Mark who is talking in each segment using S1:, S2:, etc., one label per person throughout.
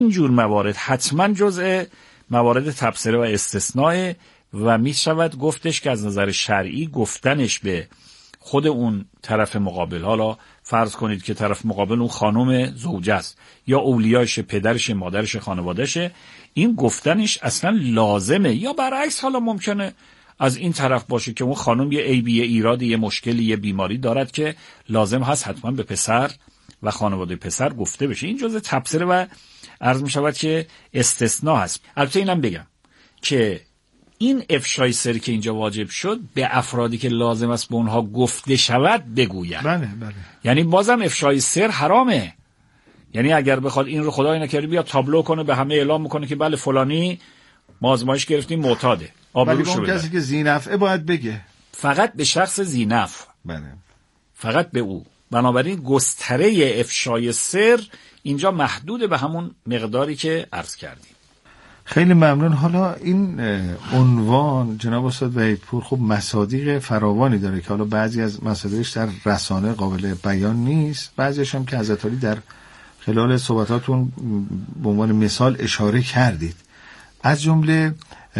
S1: اینجور موارد حتما جزء موارد تبصره و استثناء و می شود گفتش که از نظر شرعی گفتنش به خود اون طرف مقابل، حالا فرض کنید که طرف مقابل اون خانم زوجه است یا اولیاش، پدرش، مادرش، خانوادهشه، این گفتنش اصلا لازمه. یا برعکس حالا ممکنه از این طرف باشه که اون خانم یه عیبی، یه ایرادی، یه مشکلی، یه بیماری دارد که لازم هست حتما به پسر و خانواده پسر گفته بشه. این جزء تبصره و عرض می شود که استثناء هست. البته اینم بگم که این افشای سر که اینجا واجب شد به افرادی که لازم است به اونها گفته شود بگوید.
S2: بله.
S1: یعنی بازم افشای سر حرامه. یعنی اگر بخواد این رو خدای نکرده بیا تابلو کنه به همه اعلام میکنه که بله فلانی ما آزمایش گرفتیم معتاده،
S2: ولی اون کسی که ذینفعه باید بگه،
S1: فقط به شخص ذینفع،
S2: بله،
S1: فقط به او. بنابراین گستره افشای سر اینجا محدود به همون مقداری که عرض کردیم.
S2: خیلی ممنون. حالا این عنوان جناب استاد وحیدپور خب مصادیق فراوانی داره که حالا بعضی از مصادیقش در رسانه قابل بیان نیست، بعضیش هم که حضرت علی در خلال صحبتاتون به عنوان مثال اشاره کردید. از جمله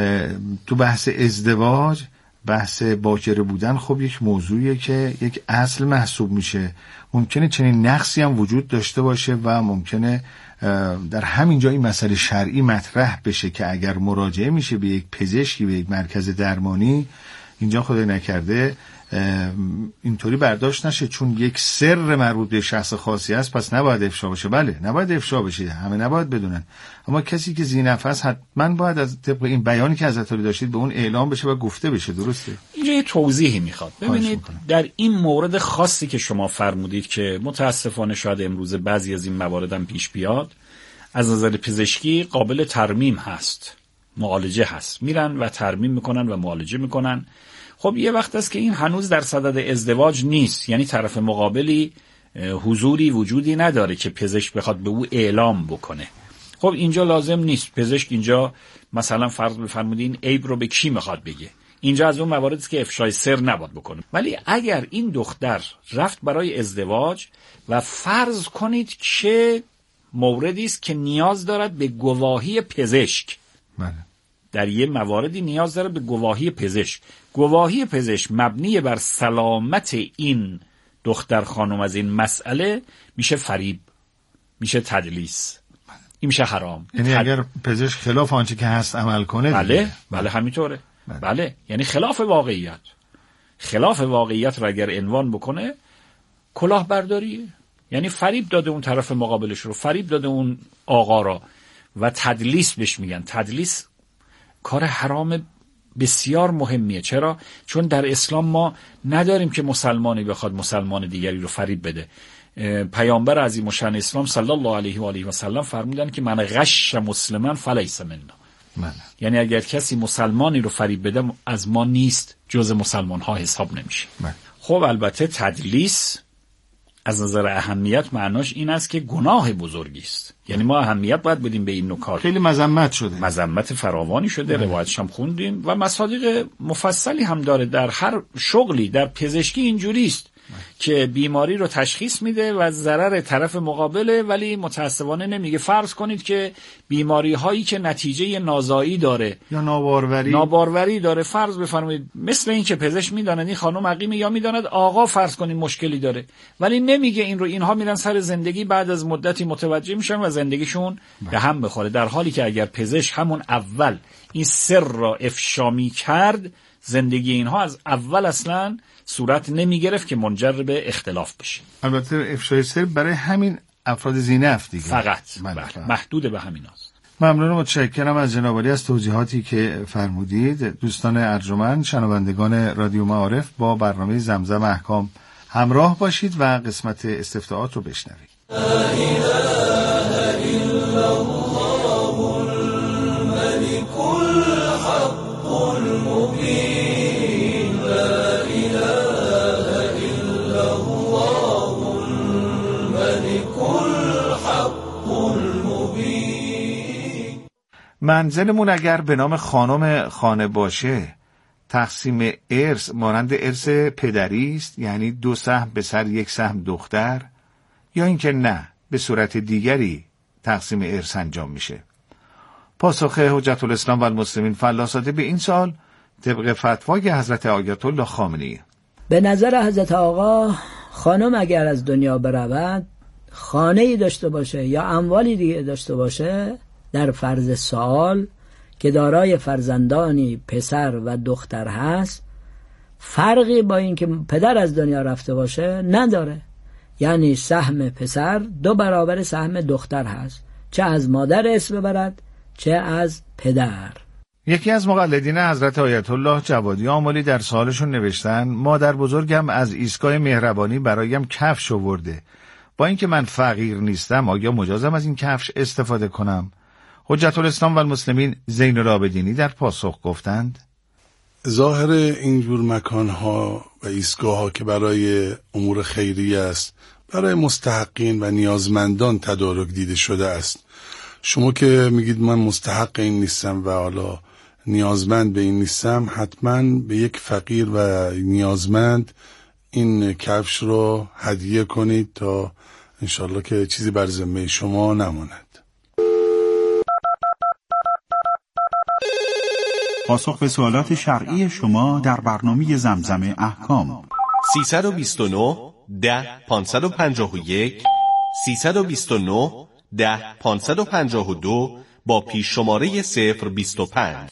S2: تو بحث ازدواج، بحث باکره بودن خب یک موضوعیه که یک اصل محسوب میشه. ممکنه چنین نقصی هم وجود داشته باشه و ممکنه در همین جا این مسئله شرعی مطرح بشه که اگر مراجعه میشه به یک پزشکی، به یک مرکز درمانی، اینجا خدای نکرده اینطوری برداشت نشه چون یک سر مربوط به شخص خاصی است پس نباید افشا بشه. بله نباید افشا بشه، همه نباید بدونن، اما کسی که ذینفس حتما باید از طبق این بیانی که حضرت علی داشتید به اون اعلام بشه و گفته بشه. درسته؟
S1: اینجا یه توضیحی میخواد. ببینید در این مورد خاصی که شما فرمودید که متاسفانه شاید امروز بعضی از این موارد هم پیش بیاد، از نظر پزشکی قابل ترمیم هست، معالجه هست، میرن و ترمیم میکنن و معالجه میکنن. خب یه وقت است که این هنوز در صدد ازدواج نیست، یعنی طرف مقابلی حضوری وجودی نداره که پزشک بخواد به او اعلام بکنه. خب اینجا لازم نیست پزشک اینجا مثلا فرض بفرمودین عیب رو به کی میخواد بگه. اینجا از اون مواردی است که افشای سر نباید بکنه. ولی اگر این دختر رفت برای ازدواج و فرض کنید که موردی است که نیاز دارد به گواهی پزشک، در یه مواردی نیاز داره به گواهی پزشک، گواهی پزشک مبنی بر سلامت این دختر خانم از این مسئله، میشه فریب، میشه تدلیس، این میشه حرام.
S2: یعنی اگر پزشک خلاف آنچه که هست عمل کنه،
S1: بله همینطوره. بله یعنی خلاف واقعیت رو اگر عنوان بکنه کلاهبرداریه، یعنی فریب داده اون طرف مقابلش رو، فریب داده اون آقا را و تدلیس بهش میگن. تدلیس کار حرام بسیار مهمیه. چرا؟ چون در اسلام ما نداریم که مسلمانی بخواد مسلمان دیگری رو فریب بده. پیامبر عظیم الشأن اسلام صلی الله علیه و آله و سلم فرمودن که من غش مسلما فلیس منا. یعنی اگر کسی مسلمانی رو فریب بده از ما نیست، جز مسلمان ها حساب نمیشه. خب البته تدلیس از نظر اهمیت معناش این است که گناه بزرگی است. یعنی ما اهمیت باید بدیم به این نکات.
S2: خیلی مذمت شده، مذمت
S1: فراوانی شده، روایتش هم خوندیم و مصادیق مفصلی هم داره. در هر شغلی، در پزشکی اینجوری است که بیماری رو تشخیص میده و ضرر طرف مقابله، ولی متاسفانه نمیگه. فرض کنید که بیماری هایی که نتیجه نازایی داره
S2: یا ناباروری داره، فرض بفرمایید مثل این که پزشک میداند این خانم عقیمه یا میداند آقا فرض کنید مشکلی داره، ولی نمیگه این رو. اینها میرن سر زندگی، بعد از مدتی متوجه میشن و زندگیشون به هم میخوره، در حالی که اگر پزشک همون اول این سر را افشا میکرد، زندگی اینها از اول اصلا صورت نمی گرفت که منجر به اختلاف بشه. البته افشای سر برای همین افراد ذینفع دیگه
S1: فقط محدود به همین است.
S2: ممنون و متشکرم از جناب عالی از توضیحاتی که فرمودید. دوستان ارجمند، شنوندگان رادیو معارف، با برنامه زمزم احکام همراه باشید و قسمت استفتاءات رو بشنوید. لا اله الا الله الملك الحق المبين. لا اله الا الله الملك الحق المبين. منزلمون اگر به نام خانم خانه باشه، تقسیم ارث مانند ارث پدری است، یعنی 2 سهم به سر 1 سهم دختر، یا اینکه نه به صورت دیگری تقسیم ارث انجام میشه. پاسخ حجت الاسلام و المسلمین فلاساته به این سوال طبق فتوای حضرت آیت الله خامنه‌ای:
S3: به نظر حضرت آقا خانم اگر از دنیا برود، خانه‌ای داشته باشه یا اموالی دیگه داشته باشه، در فرض سوال که دارای فرزندانی پسر و دختر هست، فرقی با این که پدر از دنیا رفته باشه نداره. یعنی سهم پسر 2 برابر سهم دختر هست، چه از مادر ارث ببرد چه از پدر.
S2: یکی از مقلدین حضرت آیت الله جوادی آملی در سوالشون نوشتن: مادر بزرگم از ایستگاه مهربانی برایم کفش آورده، با اینکه من فقیر نیستم آیا مجازم از این کفش استفاده کنم؟ حجت الاسلام و المسلمین زین العابدینی در پاسخ گفتند:
S4: ظاهر اینجور مکانها و ایستگاه‌ها که برای امور خیریه است، برای مستحقین و نیازمندان تدارک دیده شده است. شما که میگید من مستحق این نیستم و حالا نیازمند به این نیستم، حتما به یک فقیر و نیازمند این کفش رو هدیه کنید تا انشالله که چیزی بر ذمه شما نماند.
S5: پاسخ به سوالات شرعی شما در برنامه زمزم احکام.
S6: 329 10 551 329 10 552 با پیش شماره 025.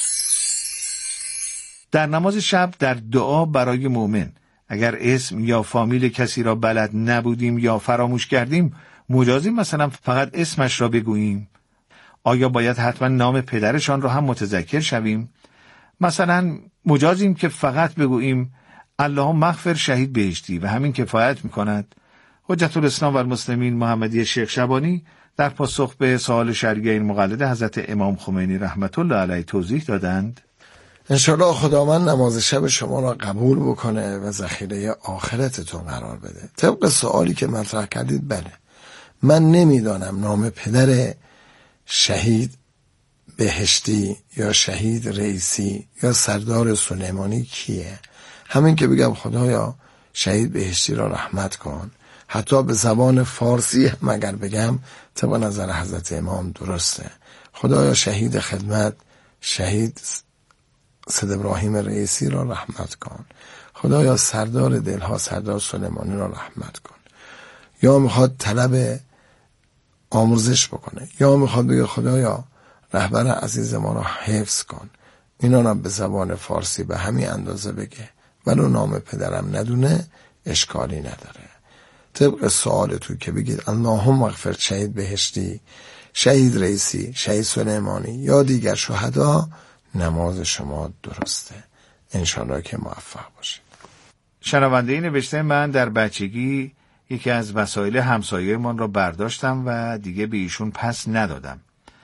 S2: در نماز شب در دعا برای مؤمن اگر اسم یا فامیل کسی را بلد نبودیم یا فراموش کردیم، مجازیم مثلا فقط اسمش را بگوییم؟ آیا باید حتما نام پدرشان را هم متذکر شویم؟ مثلا مجازیم که فقط بگوییم اللهم مغفر شهید بهشتی و همین کفایت میکند؟ حجت الاسلام و المسلمین محمدی شیخ شبانی در پاسخ به سوال شرعی این مقلد حضرت امام خمینی رحمت الله علیه توضیح دادند:
S7: انشالله خداوند نماز شب شما را قبول بکنه و ذخیره آخرتتون قرار بده. طبق سوالی که مطرح کردید، بله، من نمیدانم نام پدر شهید بهشتی یا شهید رئیسی یا سردار سلیمانی کیه. همین که بگم خدایا شهید بهشتی را رحمت کن، حتی به زبان فارسی هم اگر بگم طبق نظر حضرت امام درسته. خدایا شهید خدمت شهید سید ابراهیم رئیسی را رحمت کن. خدایا سردار دلها سردار سلیمانی را رحمت کن. یا میخواد طلب آموزش بکنه، یا میخواد بگه خدایا رهبر عزیز ما را حفظ کن. اینا را به زبان فارسی به همین اندازه بگه، ولو نام پدرم ندونه اشکالی نداره. طبق سوالتون که بگید اللهم اغفر شهید بهشتی، شهید رئیسی، شهید سلیمانی یا دیگر شهدا، نماز شما درسته. انشالله که موفق باشید.
S2: شنونده نوشته: من در بچگی یکی از وسایل همسایه من را برداشتم و دیگه به ایشون پس ندادم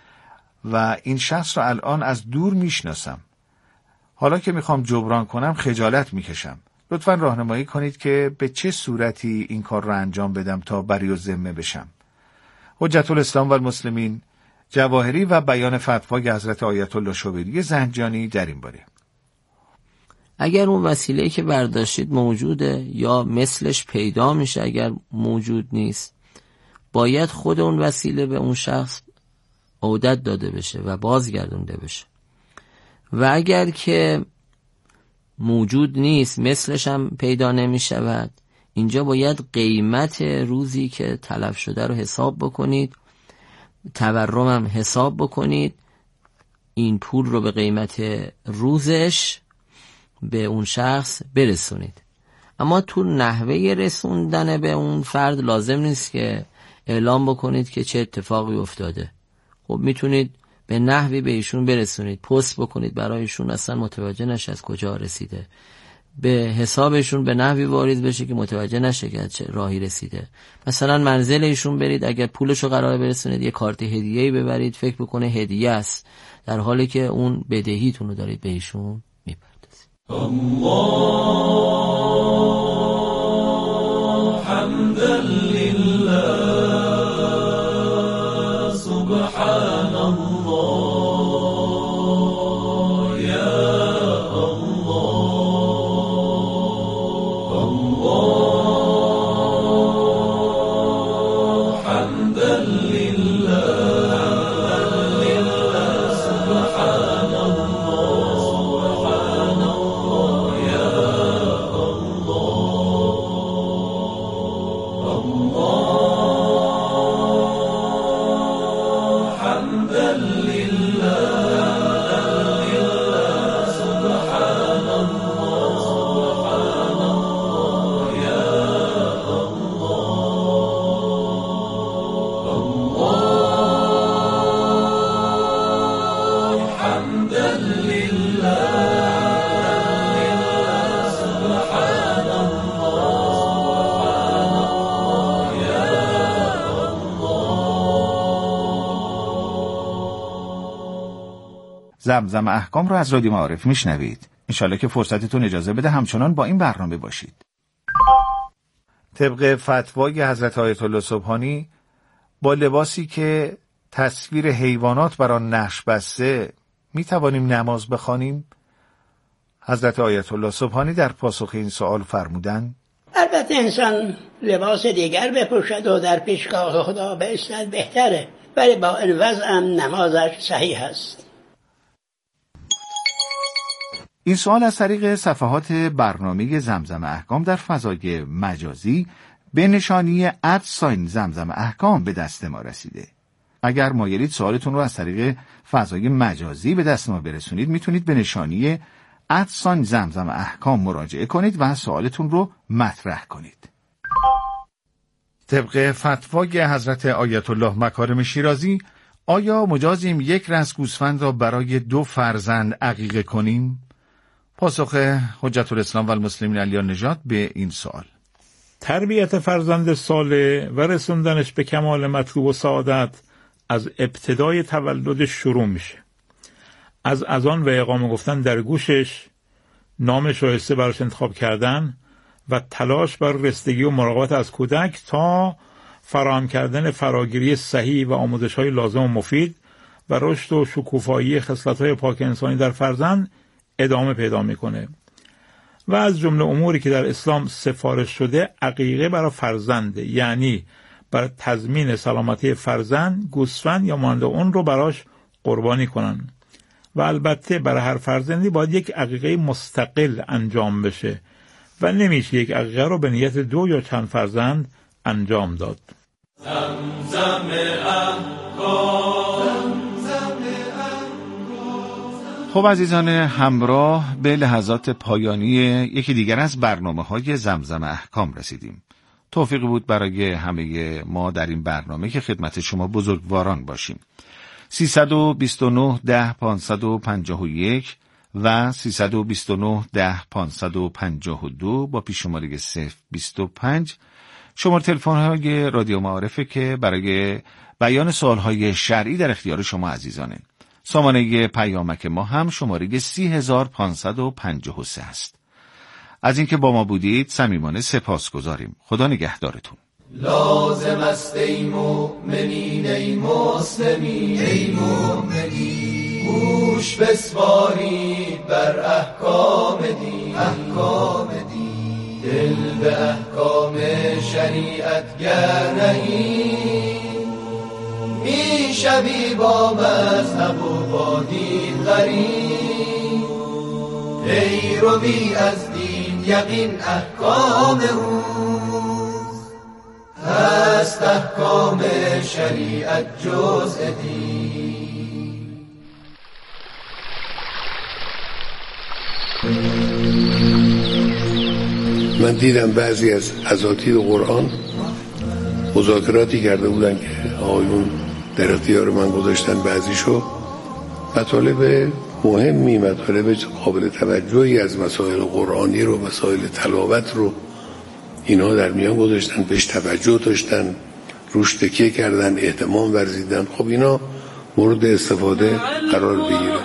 S2: و این شخص را الان از دور میشناسم. حالا که میخوام جبران کنم خجالت میکشم. لطفاً راهنمایی کنید که به چه صورتی این کار را انجام بدم تا بری و ذمه بشم. حجت الاسلام و المسلمین جواهری و بیان فتوای حضرت آیت الله شوبری زنجانی در این باره:
S8: اگر اون وسیله‌ای که برداشتید موجوده یا مثلش پیدا میشه، اگر موجود نیست باید خود اون وسیله به اون شخص عودت داده بشه و بازگردونده بشه. و اگر که موجود نیست، مثلش هم پیدا نمی شود، اینجا باید قیمت روزی که تلف شده رو حساب بکنید، تورم هم حساب بکنید، این پول رو به قیمت روزش به اون شخص برسونید. اما تو نحوه رسوندن به اون فرد لازم نیست که اعلام بکنید که چه اتفاقی افتاده. خب میتونید به نحوی به ایشون برسونید، پست بکنید برایشون، اصلا متوجه نشه از کجا رسیده، به حسابشون به نحوی وارد بشه که متوجه نشه که چه راهی رسیده. مثلا منزل ایشون برید، اگر پولشو قراره برسونید یه کارت هدیه‌ای ببرید، فکر بکنه هدیه است، در حالی که اون بدهیتون رو دارید به ایشون میپردازید.
S9: الله حمدا لله سبحان الله یا الله الله حمدا لله
S2: زمزم احکام رو از رادیو معارف میشنوید. انشالله که فرصتتون اجازه بده همچنان با این برنامه باشید. طبق فتوای حضرت آیت الله سبحانی با لباسی که تصویر حیوانات بر آن نقش بسته می توانیم نماز بخوانیم؟ حضرت آیت الله سبحانی در پاسخ این سوال فرمودند:
S10: البته انسان لباس دیگر بپوشد و در پیشگاه خدا بایستد بهتره، ولی با این وضع هم نمازش صحیح است.
S2: این سوال از طریق صفحات برنامه زمزم احکام در فضای مجازی به نشانی @زمزم احکام به دست ما رسیده. اگر مایلید سوالتون رو از طریق فضای مجازی به دست ما برسونید، میتونید به نشانی @زمزم احکام مراجعه کنید و سوالتون رو مطرح کنید. طبق فتوای حضرت آیت الله مکارم شیرازی، آیا مجازیم یک رأس گوسفند را برای 2 فرزند عقیقه کنیم؟ پاسخ حجت الاسلام و المسلمین علی نژاد به این سوال:
S11: تربیت فرزند صالح و رسوندنش به کمال مطلوب و سعادت از ابتدای تولدش شروع میشه. از اذان و اقامه گفتن در گوشش، نام شایسته براش انتخاب کردن و تلاش بر رسیدگی و مراقبت از کودک تا فراهم کردن فراگیری صحیح و آموزش‌های لازم و مفید و رشد و شکوفایی خصلت‌های پاک انسانی در فرزند ادامه پیدا میکنه. و از جمله اموری که در اسلام سفارش شده عقیقه برای فرزنده، یعنی برای تضمین سلامتی فرزند گوسفند یا مانند اون رو براش قربانی کنن. و البته برای هر فرزندی باید یک عقیقه مستقل انجام بشه و نمیشه یک عقیقه رو به نیت 2 یا چند فرزند انجام داد.
S9: زمزم احکام.
S2: خب عزیزان همراه، به لحظات پایانی یکی دیگر از برنامه‌های زمزم احکام رسیدیم. توفیقی بود برای همه ما در این برنامه که خدمت شما بزرگواران باشیم. 329 10 551 و 329 10 552 با پیش‌شماره 025 شماره تلفن‌های رادیو معارفه که برای بیان سوال‌های شرعی در اختیار شما عزیزانه. سامانه پیامک ما هم شماره 30553 است. از اینکه با ما بودید صمیمانه سپاسگزاریم. خدا نگهدارتون.
S9: لازم است ای مؤمنین ای مسلمین ای مؤمنین، گوش بسپارید بر احکام دین، احکام دین، دل به احکام شریعت گر نهید، می شوی با مذهب و با دین غریب، پیروی از دین یقین احکام روز، هست احکام شریعت جزء دین.
S4: من دیدم بعضی از اساتید قرآن مذاکراتی کرده بودن که آقایون در اختیار من گذاشتن، بعضیشو مطالب مهمی، مطالب قابل توجهی از مسائل قرآنی رو، مسائل تلاوت رو اینها در میان گذاشتن، بهش توجه داشتن، روش تکیه کردن، اهتمام ورزیدن. خب اینا مورد استفاده قرار بگیره.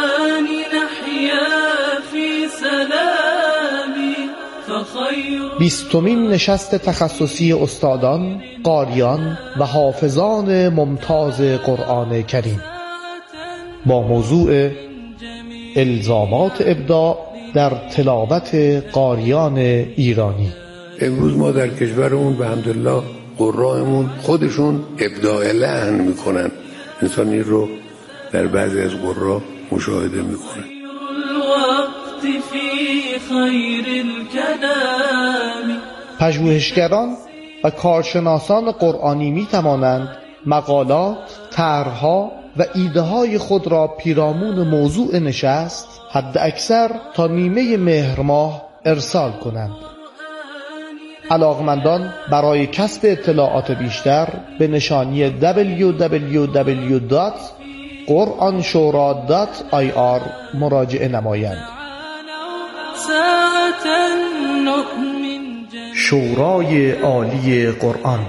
S12: 20مین نشست تخصصی استادان، قاریان و حافظان ممتاز قرآن کریم با موضوع الزامات ابداع در تلاوت قاریان ایرانی.
S4: امروز ما در کشورمون به حمدالله قرائمون خودشون ابداع لحن میکنن. انسان این رو در بعضی از قرا مشاهده میکنه.
S12: پژوهشگران و کارشناسان قرآنی می توانند مقالات، طرح‌ها و ایده‌های خود را پیرامون موضوع نشست حد اکثر تا نیمه مهر ماه ارسال کنند. علاقمندان برای کسب اطلاعات بیشتر به نشانی www.quranshura.ir مراجعه نمایند. شورای عالی قرآن.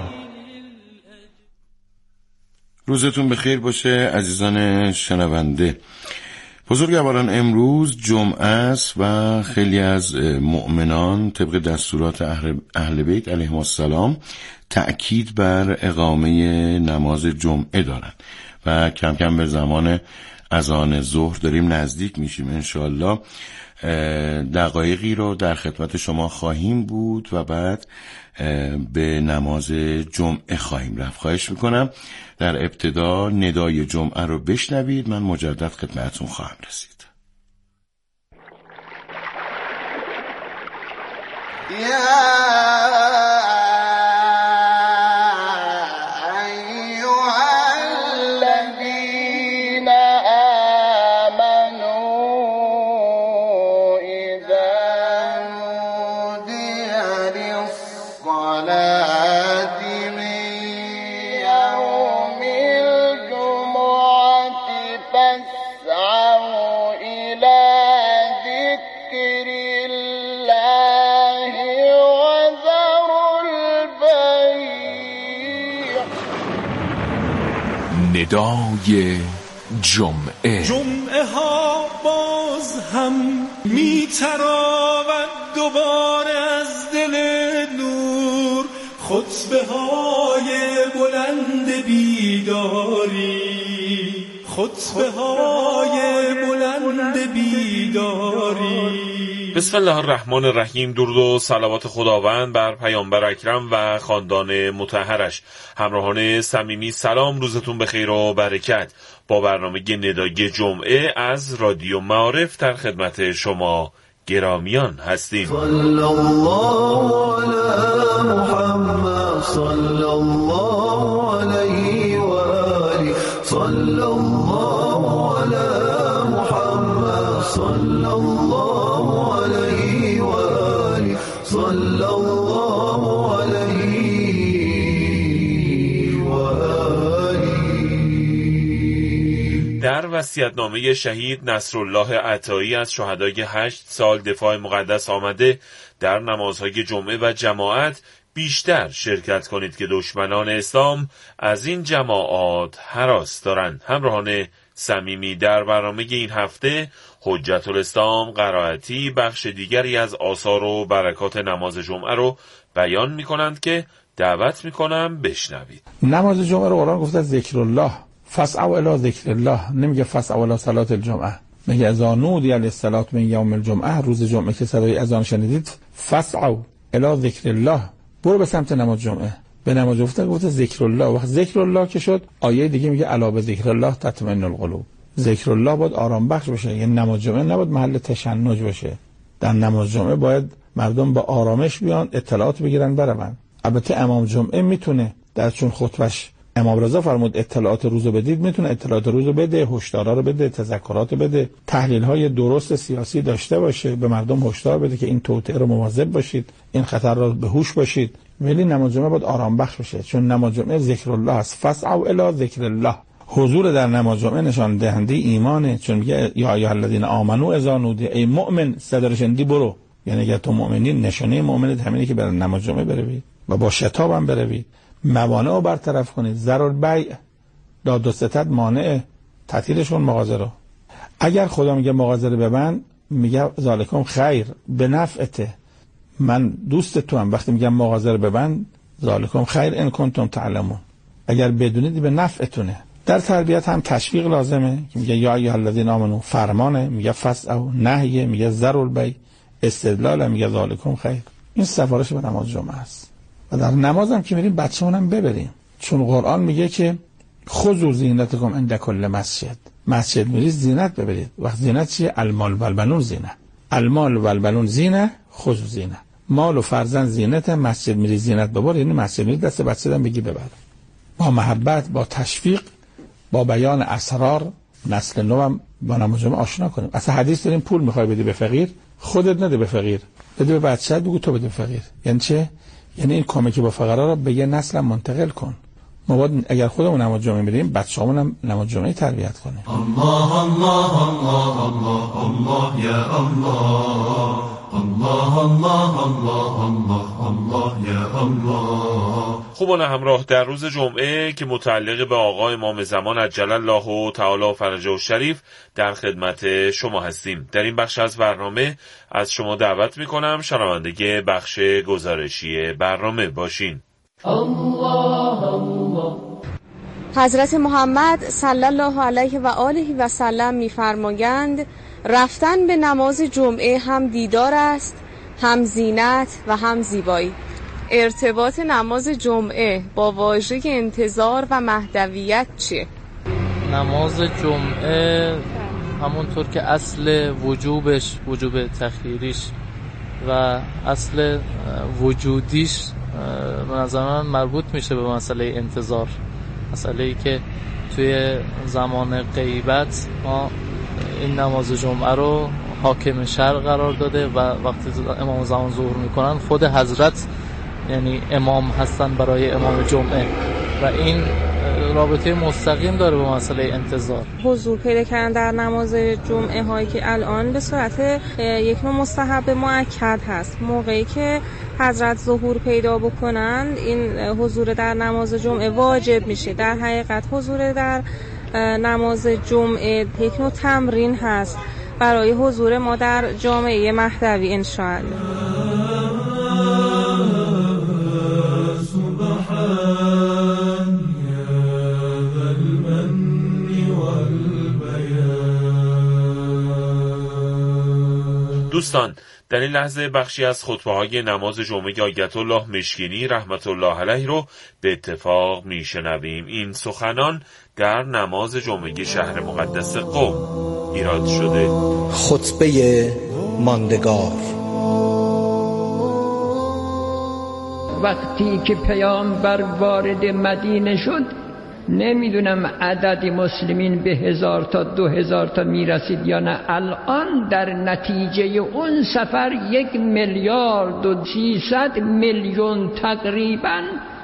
S13: روزتون بخیر باشه عزیزان شنونده. بزرگواران، امروز جمعه است و خیلی از مؤمنان طبق دستورات اهل بیت علیهم السلام تأکید بر اقامه نماز جمعه دارند و کم کم به زمان اذان ظهر داریم نزدیک میشیم. انشاءالله دقایقی رو در خدمت شما خواهیم بود و بعد به نماز جمعه خواهیم رفت. خواهش میکنم در ابتدا ندای جمعه رو بشنوید، من مجدد خدمتتون خواهم رسید.
S14: ندای جمعه.
S15: جمعه ها باز هم میتراود دوباره از دل نور، خطبه های بلند بیداری، خطبه های بلند بیداری.
S16: بسم الله الرحمن الرحیم. درود و صلوات خداوند بر پیامبر اکرم و خاندان مطهرش. همراهان صمیمی سلام، روزتون بخیر و برکت. با برنامه ندای جمعه از رادیو معارف در خدمت شما گرامیان هستیم.
S9: صلی الله علی محمد صلی الله علیه و آله صلی الله علی محمد صلی الله علیه و آله صلی الله علیه و آله.
S16: در وصیت‌نامه شهید نصرالله عطایی از شهدای 8 سال دفاع مقدس آمده در نمازهای جمعه و جماعت بیشتر شرکت کنید که دشمنان اسلام از این جماعات هراس دارند. همراهان صمیمی، در برنامه این هفته حجت الاسلام قرائتی بخش دیگری از آثار و برکات نماز جمعه رو بیان می‌کنند که دعوت می‌کنم بشنوید.
S11: نماز جمعه رو قرآن گفته ذکر الله، فاسعوا الی ذکر الله، نمیگه فاسعوا الی صلات الجمعه. میگه اذا نودی للصلاة من یوم الجمعه، روز جمعه که صدای اذان شنیدید، فاسعوا الی ذکر الله، برو به سمت نماز جمعه. به نماز گفته ذکر الله. وقت ذکر الله که شد، آیه دیگه میگه الا به ذکر الله تطمئن القلوب. ذکر الله باید آرام بخش باشه، یعنی نماز جمعه نباید محل تشنج باشه. در نماز جمعه باید مردم با آرامش بیان، اطلاعات بگیرن، برون. البته امام جمعه میتونه در چون خطبش امام رضا فرمود اطلاعات روزو بدید، میتونه اطلاعات روزو بده، هشدارا رو بده، تذکرات بده، تحلیل‌های درست سیاسی داشته باشه، به مردم هشدار بده که این توطئه رو مواظب باشید، این خطر رو به هوش باشید. ولی نماز جمعه باید آرام بخش باشه، چون نماز جمعه ذکر الله است. فاسعوا الی ذکر الله. حضور در نماز جمعه نشان دهنده ایمانه، چون میگه یا ایها الذین آمنو اذا نودی، ای مؤمن صدرشندی برو. یعنی اگه تو مؤمنی، نشانه مؤمنت همینه که بر نماز جمعه بروید و با شتاب هم بروید، موانع رو برطرف کنید. ضررالبیع، داد و ستد مانع تعطیلشون مغازه رو. اگر خدا میگه مغازه رو ببند، میگه ذالکم خیر به نفعته، من دوست تو هم. وقتی میگم مغازه رو ببند، ذالکم خیر ان کنتم تعلمون، اگر بدونید به نفعتونه. در تربیت هم تشویق لازمه که میگه یا ایها الذین آمنو، فرمانه، میگه فاسعوا، نهیه، میگه ذرالبیع، استدلال، میگه ذالکم خیر. این سفارش به نماز جمعه است. و در نماز هم که میریم بچه‌مونم ببریم، چون قرآن میگه که خذوا زینتکم عند کل مسجد. مسجد میرید زینت ببرید. وقت زینت چیه؟ المال و البنون زینه. المال و البنون زینه، خذوا زینه. مال و فرزند زینت، مسجد میری زینت ببر، یعنی مسجد میری دست بچه هم بگی ببر. با محبت، با تشویق، با بیان اسرار نسل نو هم با نماز جمعه آشنا کنیم. اصلا حدیث داریم پول میخوای بدی به فقیر، خودت نده به فقیر، بده به بچه‌ت، بگو تو بده به فقیر. یعنی چه؟ یعنی این کمکی با فقرا رو به یه نسل منتقل کن. ما باید اگر خودمون نماز جمعه میریم، بچه‌مون هم نماز جمعه تربیت کنیم.
S9: الله الله الله الله الله یا الله الله الله الله الله الله یا الله.
S16: خوبان همراه، در روز جمعه که متعلق به آقا امام زمان عجل الله تعالی فرجه الشریف در خدمت شما هستیم. در این بخش از برنامه از شما دعوت میکنم شنونده بخش گزارشی برنامه باشین.
S17: الله الله. حضرت محمد صلی الله علیه و آله و سلم می‌فرمایند رفتن به نماز جمعه هم دیدار است، هم زینت و هم زیبایی. ارتباط نماز جمعه با واژه انتظار و مهدویت چیه؟
S18: نماز جمعه همونطور که اصل وجوبش، وجوب تخییریش و اصل وجودیش به نظر من مربوط میشه به مسئله انتظار. مسئله‌ای که توی زمان غیبت ما این نماز جمعه رو حاکم شرع قرار داده و وقتی امام زمان ظهور میکنن خود حضرت یعنی امام هستن برای امام جمعه و این رابطه مستقیم داره با مسئله انتظار.
S17: حضور پیدا کردن در نماز جمعه هایی که الان به صورت یک نوع مستحب مؤکد هست، موقعی که حضرت ظهور پیدا بکنن این حضور در نماز جمعه واجب میشه. در حقیقت حضور در نماز جمعه یک نوع تمرین هست برای حضور ما در جامعه مهدوی انشاءالله.
S16: دوستان، در این لحظه بخشی از خطبه‌های نماز جمعه آیت الله مشکینی رحمت الله علیه رو به اتفاق میشنویم. این سخنان در نماز جمعه شهر مقدس قم ایراد شده.
S19: خطبه ماندگار.
S20: وقتی که پیامبر وارد مدینه شد نمیدونم عدد مسلمین به 1000 تا 2000 تا میرسید یا نه. الان در نتیجه اون سفر 1,300,000,000 تقریبا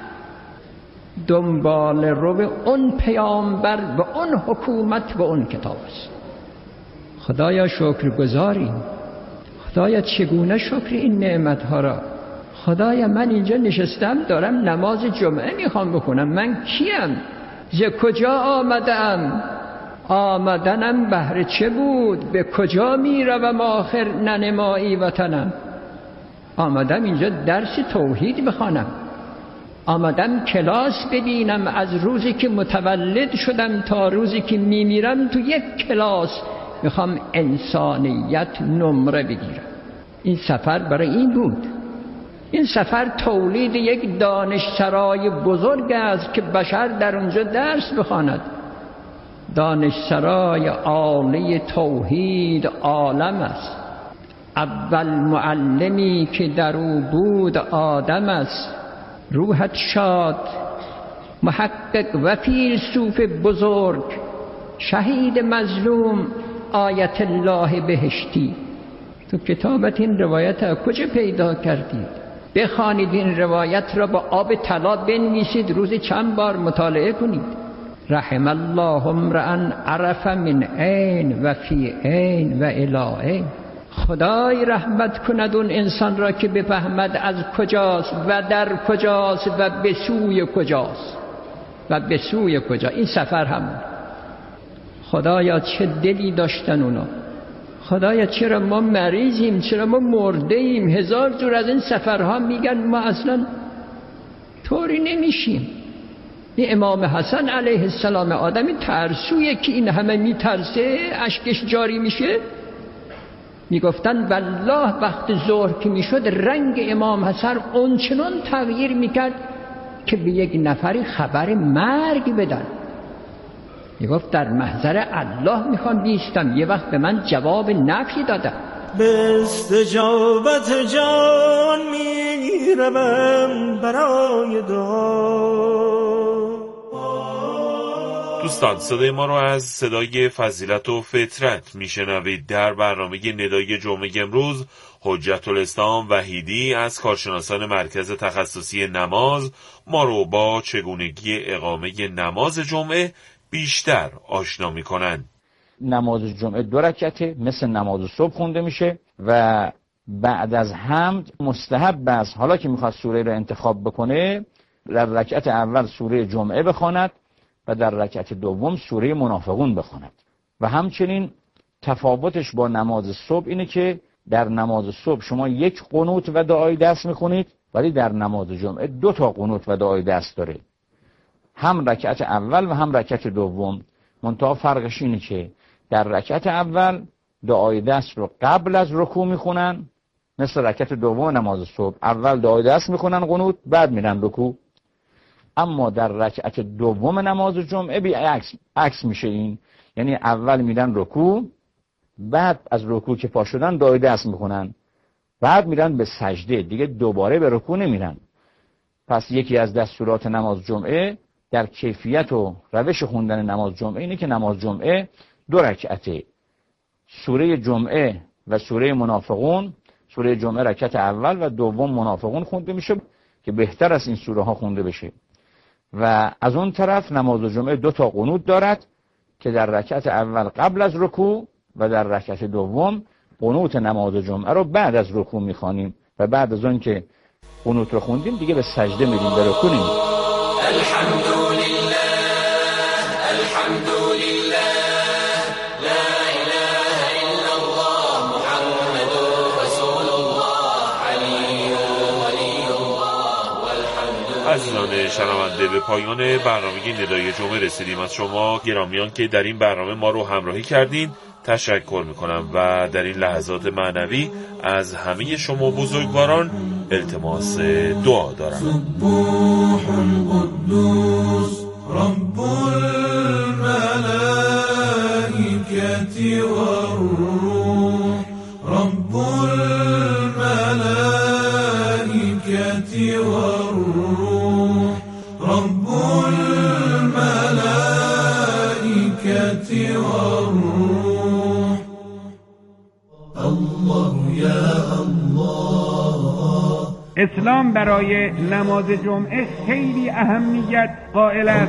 S20: دنبال رو اون پیامبر و اون حکومت و اون کتاب است. خدایا شکرگزاریم. خدایا چگونه شکر این نعمت ها را. خدایا من اینجا نشستم دارم نماز جمعه میخوام بکنم. من کیم؟ ز کجا آمدم؟ آمدنم بهر چه بود؟ به کجا میروم آخر ننمایی وطنم؟ آمدم اینجا درس توحید بخوانم، آمدم کلاس ببینم. از روزی که متولد شدم تا روزی که میمیرم تو یک کلاس میخوام انسانیت نمره بگیرم. این سفر برای این بود. این سفر تولید یک دانشسرای بزرگ است که بشر در اونجا درس بخواند. دانشسرای عالی توحید عالم است. اول معلمی که در او بود آدم است. روحت شاد، محقق و فیلسوف بزرگ، شهید مظلوم، آیت الله بهشتی. تو کتابت این روایت کجا پیدا کردید؟ بخوانید این روایت را با آب طلا بنویسید، روزی چند بار مطالعه کنید. رحم الله امرأ عرف من عین و فی عین و الی عین. خدای رحمت کند اون انسان را که بفهمد از کجاست و در کجاست و به سوی کجاست و به سوی کجا. این سفر همون. خدایا چه دلی داشتن اونا. خدایا چرا ما مریضیم، چرا ما مرده ایم. 1000 جور از این سفرها میگن ما اصلا طوری نمیشیم. این امام حسن علیه السلام آدمی ترسویه که این همه میترسه اشکش جاری میشه. میگفتن والله وقت ظهر که میشد رنگ امام حسن اونچنان تغییر میکرد که به یک نفری خبر مرگ بدن. میگفت در محضر الله میخوام بیستم. یه وقت به من جواب نفی دادن.
S15: به استجابت جان میروم برای دعا.
S16: دوستان، صدای ما رو از صدای فضیلت و فطرت میشنوید. در برنامه ندای جمعه امروز حجت الاسلام وحیدی از کارشناسان مرکز تخصصی نماز ما رو با چگونگی اقامه نماز جمعه بیشتر آشنا میکنن.
S21: نماز جمعه 2 رکعته مثل نماز صبح خونده میشه و بعد از حمد مستحب است حالا که میخواد سوره رو انتخاب بکنه در رکعت اول سوره جمعه بخواند و در رکعت دوم سوره منافقون بخواند. و همچنین تفاوتش با نماز صبح اینه که در نماز صبح شما یک قنوت و دعای دست میخونید، ولی در نماز جمعه 2 قنوت و دعای دست داره، هم رکعت اول و هم رکعت دوم. منتها فرقش اینه که در رکعت اول دعای دست رو قبل از رکوع میخونن، مثل رکعت دوم نماز صبح اول دعای دست میخونن قنوت بعد میرن رکوع. اما در رکعت دوم نماز جمعه عکس میشه این، یعنی اول میرن رکوع، بعد از رکوع که پا شدن دعای دست میخونن، بعد میرن به سجده، دیگه دوباره به رکوع نمیرن. پس یکی از دستورات نماز جمعه در کیفیت و روش خوندن نماز جمعه اینه که نماز جمعه 2 رکعته، سوره جمعه و سوره منافقون، سوره جمعه رکعت اول و دوم منافقون خونده میشه که بهتر از این سوره ها خونده بشه. و از اون طرف نماز جمعه 2 قنوت دارد که در رکعت اول قبل از رکوع و در رکعت دوم قنوت نماز جمعه رو بعد از رکوع میخوانیم و بعد از اون که قنوت رو خوندیم دیگه به سجده میریم، به رکوع نمیریم.
S9: الحمدلله الحمدلله لا اله الا الله محمد رسول الله علی ولی الله والحمد.
S16: عزیزان شنونده، به پایان برنامه ندای جمعه رسیدیم. از شما گرامیان که در این برنامه ما رو همراهی کردین تشکر میکنم و در این لحظات معنوی از همه شما بزرگواران التماس دعا دارم.
S9: سبوح قدوس رب الملائکة والروح رب الملائکة والروح رب الملائکة والروح الله یا الله.
S11: اسلام برای نماز جمعه خیلی اهمیت قائل است.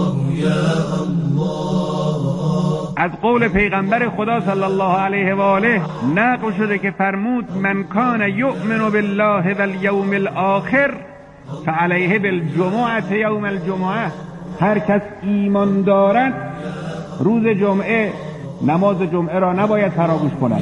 S11: از قول پیغمبر خدا صلی الله علیه و آله نقل شده که فرمود من کان یؤمن بالله والیوم الاخر فعلیه بالجمعه یوم الجمعه. هر کس ایمان دارد روز جمعه نماز جمعه را نباید فراموش کند.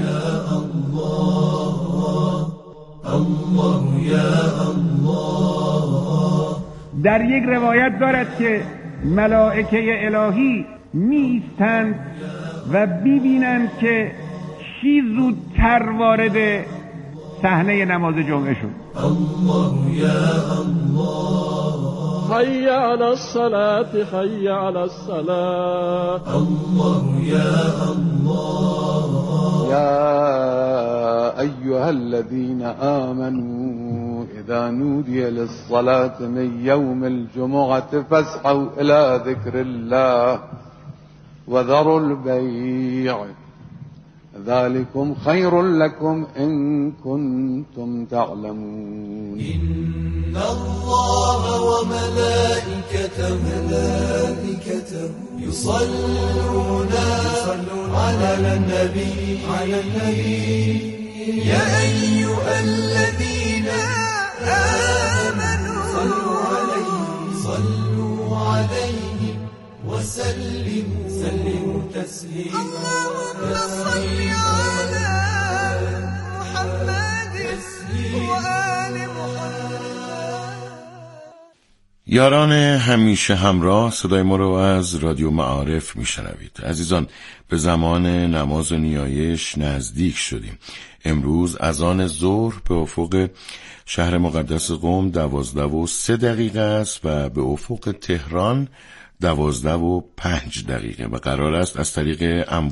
S11: در یک روایت دارد که ملائکه الهی میستند و ببینند که چی زودتر وارد صحنه نماز جمعه شد.
S9: الله یا الله.
S22: حي على الصلاة حي على الصلاة.
S9: الله يا الله.
S23: يا أيها الذين آمنوا إذا نودي للصلاة من يوم الجمعة فاسعوا إلى ذكر الله وذروا البيع ذلكم خير لكم إن كنتم تعلمون.
S9: إن الله وملائكته يصلون على النبي يا أيها الذين آمنوا صلوا عليه وسلموا تسليما. اللهم صل على محمد وآل محمد.
S13: یاران همیشه همراه، صدای ما رو از رادیو معارف میشنوید. عزیزان، به زمان نماز نیایش نزدیک شدیم. امروز اذان ظهر به افق شهر مقدس قم 12:03 است و به افق تهران 12:05 و قرار است از طریق